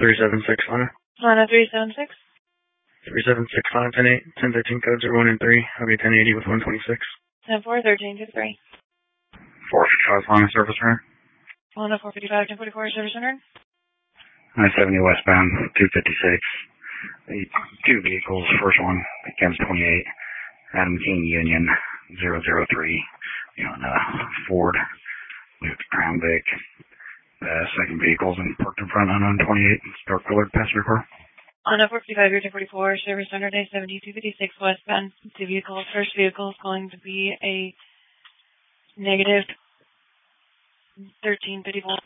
376 Lana. Lana 376. 376 Lana 10-8. 1013 codes are 1 and 3. I'll be 1080 with 126. 10-4, 13-3. 455 Lana service runner. Lana 455, 1044 service runner. I-70 westbound, 256. The two vehicles, first one, Kansas 28, Adam King Union, 003, on Ford with Crown Vic. The second vehicle's parked in front, unknown 28, dark colored passenger car. Lana 455, 1044, service runner, day 70, 256 westbound, two vehicles. First vehicle is going to be a negative 1354.